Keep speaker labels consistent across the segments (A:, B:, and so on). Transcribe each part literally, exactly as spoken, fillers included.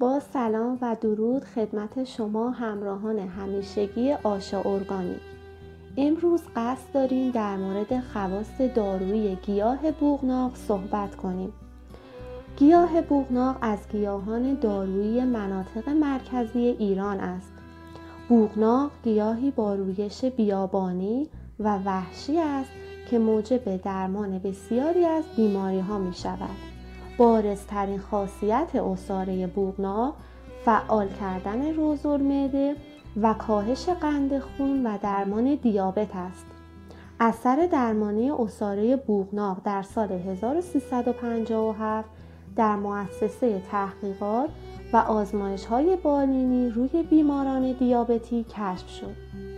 A: با سلام و درود خدمت شما همراهان همیشگی آشا ارگانیک. امروز قصد داریم در مورد خواص دارویی گیاه بوقناق صحبت کنیم. گیاه بوقناق از گیاهان دارویی مناطق مرکزی ایران است. بوقناق گیاهی با رویش بیابانی و وحشی است که موجب درمان بسیاری از بیماری ها می شود. بارزترین خاصیت عصاره بوقناق فعال کردن روزالمعده و کاهش قند خون و درمان دیابت است. اثر درمانی عصاره بوقناق در سال هزار و سیصد و پنجاه و هفت در مؤسسه تحقیقات و آزمایش‌های بالینی روی بیماران دیابتی کشف شد.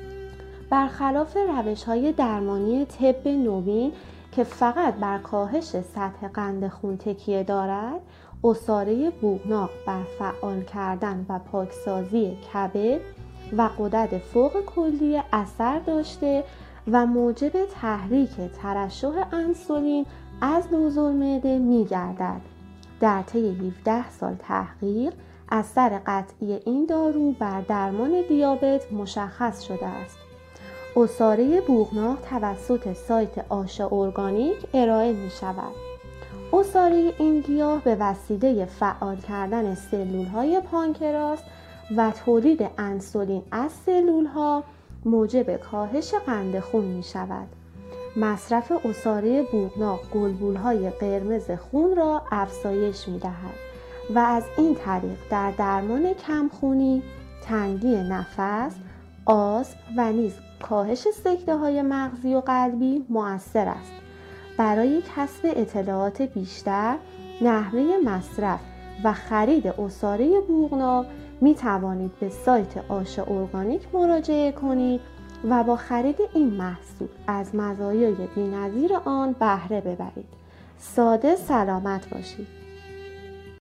A: برخلاف روش‌های درمانی طب نوین که فقط بر کاهش سطح قند خون تکیه دارد، عصاره بوقناق بر فعال کردن و پاکسازی کبد و غدد فوق کلیه اثر داشته و موجب تحریک ترشح انسولین از لوزالمعده می گردد. در طی هفده سال تحقیق، اثر قطعی این دارو بر درمان دیابت مشخص شده است. عصاره بوقناق توسط سایت آشا ارگانیک ارائه می شود. عصاره این گیاه به وسیله فعال کردن سلول های پانکراس و تولید انسولین از سلول ها موجب کاهش قند خون می شود. مصرف عصاره بوقناق گلبول های قرمز خون را افزایش می دهد و از این طریق در درمان کمخونی، تنگی نفس، آسم و نیز کاهش سکته های مغزی و قلبی مؤثر است. برای کسب اطلاعات بیشتر، نحوه مصرف و خرید عصاره بوقناق می توانید به سایت آشا ارگانیک مراجعه کنید و با خرید این محصول از مزایای بی‌نظیر آن بهره ببرید. ساده سلامت باشید.